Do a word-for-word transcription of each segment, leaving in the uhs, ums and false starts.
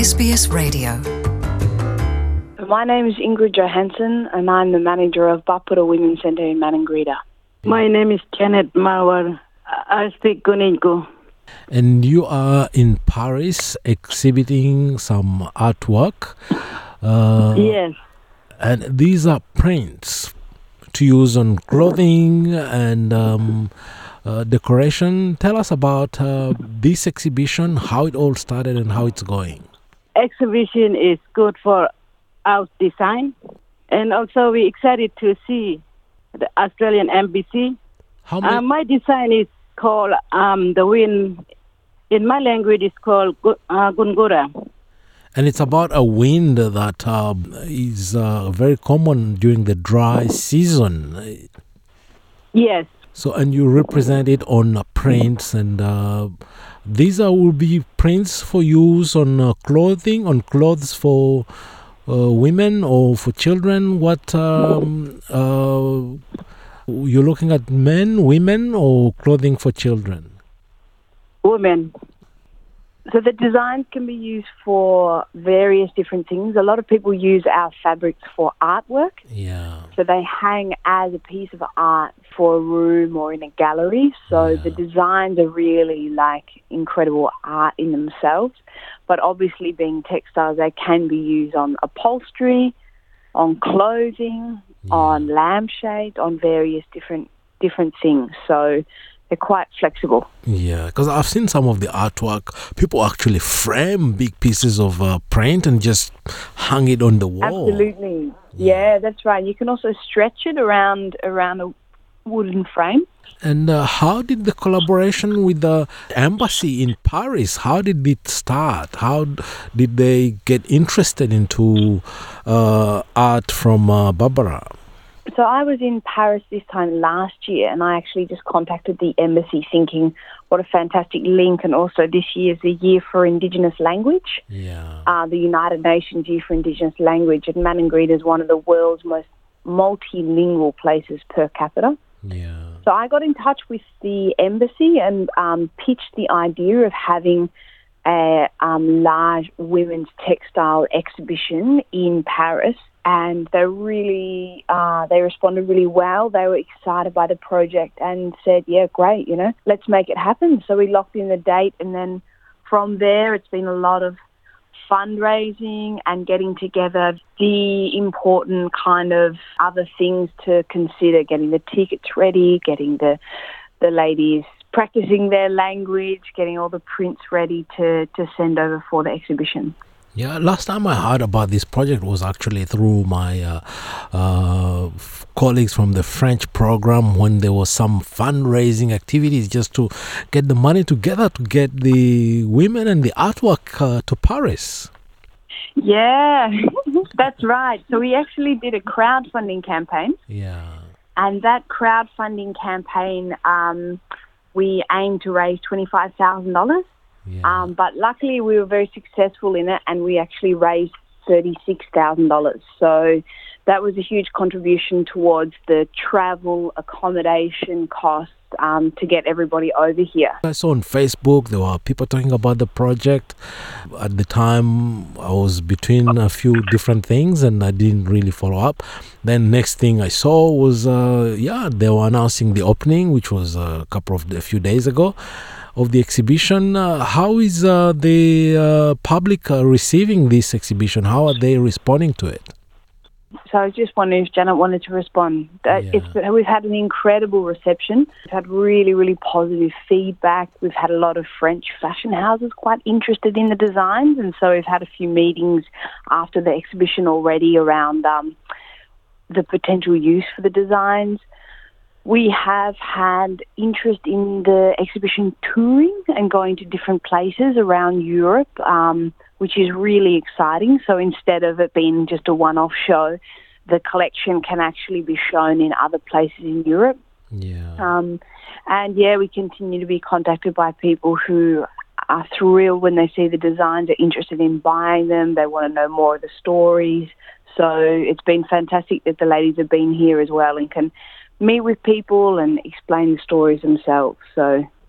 S B S Radio. My name is Ingrid Johansson and I'm the manager of Bapura Women's Centre in Maningrida. My name is Janet Mawar. I speak Kuninko. And you are in Paris exhibiting some artwork. Uh, Yes. And these are prints to use on clothing and um, uh, decoration. Tell us about uh, this exhibition, how it all started and how it's going. Exhibition is good for our design. And also we're excited to see the Australian Embassy. How many? Uh, my design is called um, The Wind. In my language, it's called gu- uh, Gungura. And it's about a wind that uh, is uh, very common during the dry season. Yes. So, and you represent it on uh, prints, and uh, these are, will be prints for use on uh, clothing, on clothes for uh, women or for children. What um, uh, you're looking at, men, women, or clothing for children? Women. So the designs can be used for various different things. A lot of people use our fabrics for artwork. Yeah. So they hang as a piece of art for a room or in a gallery. So Yeah. the designs are really like incredible art in themselves. But obviously being textiles, they can be used on upholstery, on clothing, Yeah. on lampshades, on various different different things. So they're quite flexible. Yeah, because I've seen some of the artwork. People actually frame big pieces of uh, print and just hang it on the wall. Absolutely. Yeah, that's right. You can also stretch it around around a wooden frame. And uh, how did the collaboration with the embassy in Paris, how did it start? How d- did they get interested into uh, art from uh, Barbara? So I was in Paris this time last year, and I actually just contacted the embassy thinking, what a fantastic link. And also this year is the Year for Indigenous Language, Yeah. uh, the United Nations Year for Indigenous Language. And Maningrida is one of the world's most multilingual places per capita. Yeah. So I got in touch with the embassy and um, pitched the idea of having a um, large women's textile exhibition in Paris. And they really, uh, they responded really well. They were excited by the project and said, yeah, great, you know, let's make it happen. So we locked in the date, and then from there it's been a lot of fundraising and getting together the important kind of other things to consider, getting the tickets ready, getting the the ladies practicing their language, getting all the prints ready to, to send over for the exhibition. Yeah, last time I heard about this project was actually through my uh, uh, f- colleagues from the French program, when there was some fundraising activities just to get the money together to get the women and the artwork uh, to Paris. Yeah, that's right. So we actually did a crowdfunding campaign. Yeah. And that crowdfunding campaign, um, we aimed to raise twenty-five thousand dollars. Yeah. Um, but luckily we were very successful in it, and we actually raised thirty-six thousand dollars. So that was a huge contribution towards the travel, accommodation costs um, to get everybody over here. I saw on Facebook there were people talking about the project. At the time I was between a few different things and I didn't really follow up. Then next thing I saw was, uh, yeah, they were announcing the opening, which was a couple of a few days ago, of the exhibition. Uh, how is uh, the uh, public uh, receiving this exhibition? How are they responding to it? So I was just wondering if Janet wanted to respond. Uh, Yeah. It's, we've had an incredible reception. We've had really, really positive feedback. We've had a lot of French fashion houses quite interested in the designs, and so we've had a few meetings after the exhibition already around um, the potential use for the designs. We have had interest in the exhibition touring and going to different places around Europe, um, which is really exciting. So instead of it being just a one-off show, the collection can actually be shown in other places in Europe. Yeah. Um, and yeah, we continue to be contacted by people who are thrilled when they see the designs, are interested in buying them, they want to know more of the stories. So it's been fantastic that the ladies have been here as well and can meet with people and explain the stories themselves. So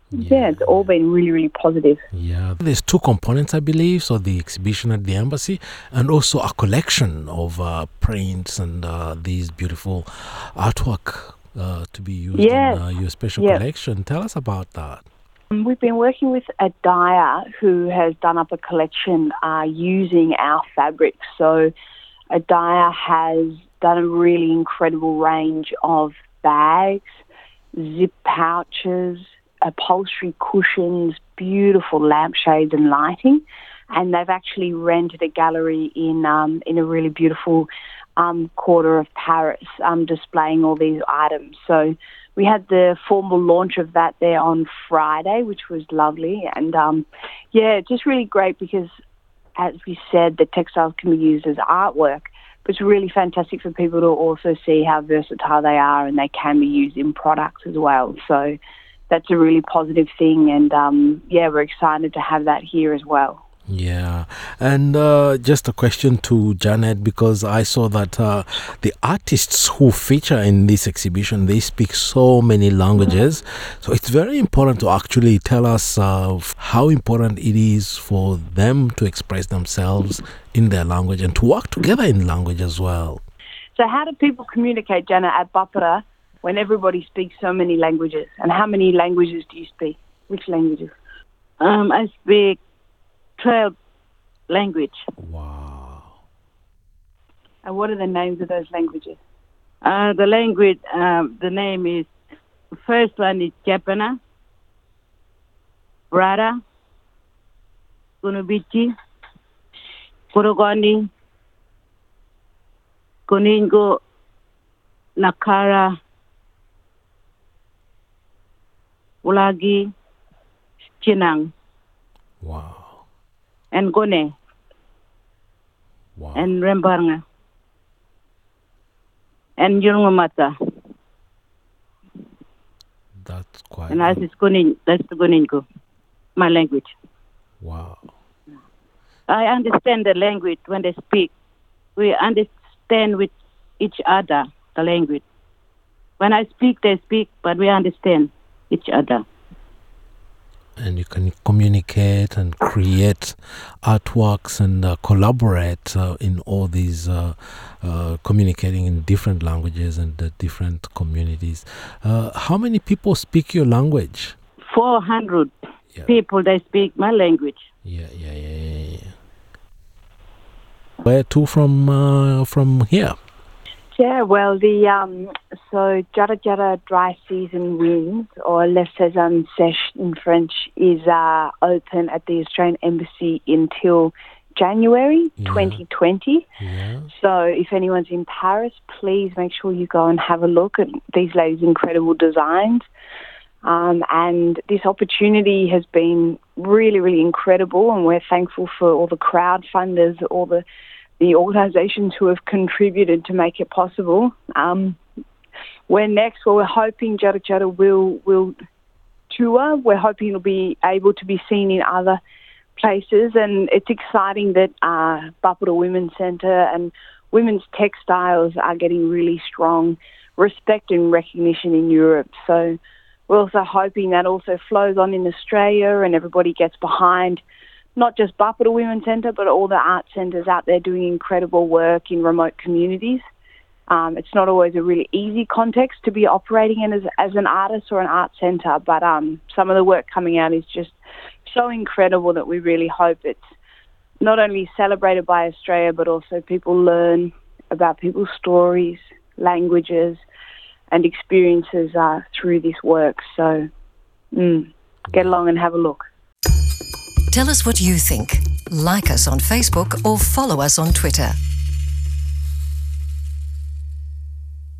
Yeah. yeah, it's all been really, really positive. Yeah, there's two components, I believe. So the exhibition at the embassy and also a collection of uh, prints and uh, these beautiful artwork uh, to be used yes. in uh, your special yep. collection. Tell us about that. Um, we've been working with a dyer who has done up a collection uh, using our fabrics. So a dyer has done a really incredible range of bags, zip pouches, upholstery cushions, beautiful lampshades and lighting, and they've actually rented a gallery in um, in a really beautiful um, quarter of Paris, um, displaying all these items. So we had the formal launch of that there on Friday, which was lovely, and um, yeah, just really great because, as we said, the textiles can be used as artwork, but it's really fantastic for people to also see how versatile they are and they can be used in products as well. So that's a really positive thing, and um, yeah, we're excited to have that here as well. Yeah, and uh, just a question to Janet, because I saw that uh, the artists who feature in this exhibition, they speak so many languages. So it's very important to actually tell us uh, how important it is for them to express themselves in their language and to work together in language as well. So how do people communicate, Janet, at Bapara when everybody speaks so many languages? And how many languages do you speak? Which languages? Um, I speak twelve language. Wow. And what are the names of those languages? Uh, the language, um, the name is, first one is Japana, Brada, Kunubichi, Kurogani, Kuningo, Nakara, Ulagi, Chinang. Wow. And Gone. Wow. And Rembarnga. And Yurumata. That's quite... And that's Kunin, that's the Kuningo, my language. Wow. I understand the language when they speak. We understand with each other the language. When I speak, they speak, but we understand each other. And you can communicate and create artworks and uh, collaborate uh, in all these, uh, uh, communicating in different languages and uh, different communities. Uh, how many people speak your language? four hundred yeah. people, they speak my language. Yeah, yeah, yeah, yeah, yeah. Where to from, uh, from here? Yeah, well, the um, so Jada Jada Dry Season Winds, or Les Saisons Sèches in French, is uh, open at the Australian Embassy until January yeah. twenty twenty. Yeah. So if anyone's in Paris, please make sure you go and have a look at these ladies' incredible designs. Um, and this opportunity has been really, really incredible, and we're thankful for all the crowdfunders, all the the organisations who have contributed to make it possible. Um, we're next, well, we're hoping Jada Jada will, will tour. We're hoping it'll be able to be seen in other places, and it's exciting that uh, Bapara Women's Centre and women's textiles are getting really strong respect and recognition in Europe. So we're also hoping that also flows on in Australia and everybody gets behind not just Bapara Women's Centre, but all the art centres out there doing incredible work in remote communities. Um, it's not always a really easy context to be operating in as, as an artist or an art centre, but um, some of the work coming out is just so incredible that we really hope it's not only celebrated by Australia, but also people learn about people's stories, languages, and experiences uh, through this work. So mm, get along and have a look. Tell us what you think. Like us on Facebook or follow us on Twitter.